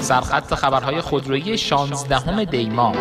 سرخط خبرهای خودرویی 16 دی ماه.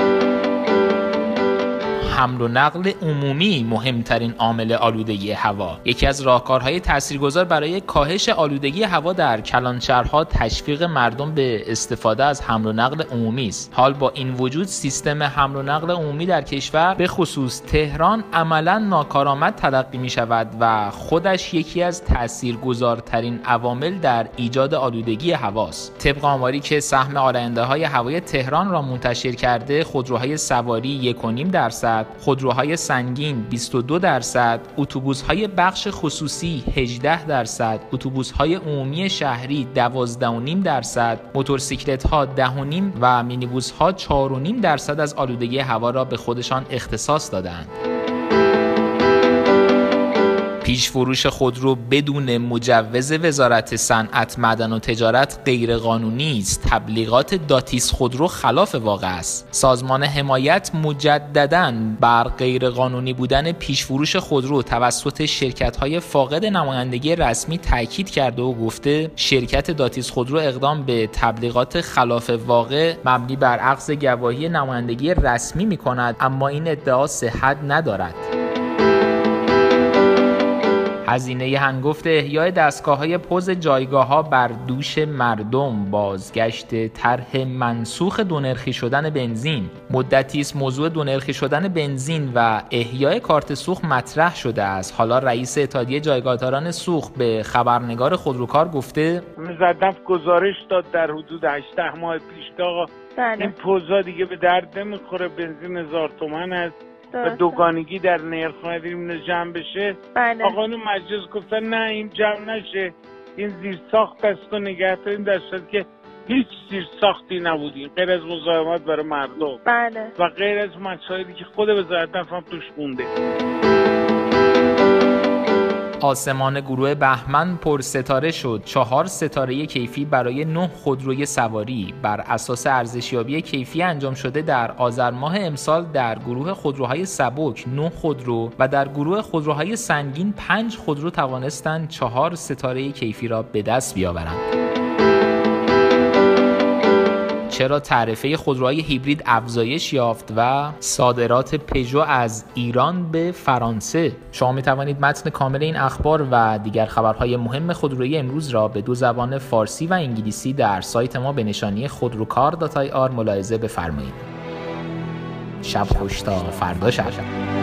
حمل و نقل عمومی مهمترین عامل آلودگی هوا. یکی از راهکارهای تاثیرگذار برای کاهش آلودگی هوا در کلانشهرها تشویق مردم به استفاده از حمل و نقل عمومی است. حال با این وجود سیستم حمل و نقل عمومی در کشور به خصوص تهران عملاً ناکارآمد تلقی می شود و خودش یکی از تاثیرگذارترین عوامل در ایجاد آلودگی هواست. طبق آماری که سهم آلاینده‌های هوای تهران را منتشر کرده، خودروهای سواری 1.5%، خودروهای سنگین 22%، اتوبوس‌های بخش خصوصی 18%، اتوبوس‌های عمومی شهری 12.5%، موتورسیکلت‌ها 10.5% و مینیبوس‌ها 4.5% از آلودگی هوا را به خودشان اختصاص دادند. پیش فروش خودرو بدون مجوز وزارت صنعت، معدن و تجارت غیرقانونی است. تبلیغات داتیس خودرو خلاف واقع است. سازمان حمایت مجدداً بر غیرقانونی بودن پیش فروش خودرو توسط شرکت‌های فاقد نمایندگی رسمی تاکید کرده و گفته شرکت داتیس خودرو اقدام به تبلیغات خلاف واقع مبنی بر اخذ گواهی نمایندگی رسمی می‌کند، اما این ادعا صحت ندارد. هزینه هنگفت احیای دستگاه‌های پوز جایگاه‌ها بر دوش مردم، بازگشت طرح منسوخ دونرخی شدن بنزین. مدتی است موضوع دونرخی شدن بنزین و احیای کارت سوخت مطرح شده است. حالا رئیس اتحادیه جایگاهداران سوخت به خبرنگار خودروکار گفته مصدف گزارش داد در حدود 8 ماه پیش که آقا این پوزا دیگه به درد نمیخوره، بنزین 1000 تومان است و دوگانگی در نرخ می‌بینیم جمع بشه. آقایون مجلس گفتن نه این جمع نشه، این زیر ساخت است و نگه داریم، در صورتی که هیچ زیر ساختی نبودیم غیر از مزاحمت برای مردم و غیر از مسائلی که خود وزارت نفت هم توش مونده. آسمان گروه بهمن پر ستاره شد. 4 ستاره کیفی برای 9 خودروی سواری بر اساس ارزشیابی کیفی انجام شده در آذر ماه امسال در گروه خودروهای سبک 9 خودرو و در گروه خودروهای سنگین 5 خودرو توانستند 4 ستاره کیفی را به دست بیاورند. چرا تعرفه خودروهای هیبرید افزایش یافت و صادرات پژو از ایران به فرانسه؟ شما می توانید متن کامل این اخبار و دیگر خبرهای مهم خودرویی امروز را به 2 زبان فارسی و انگلیسی در سایت ما به نشانی خودروکار.ir ملاحظه بفرمایید. شب خوش تا فردا شب.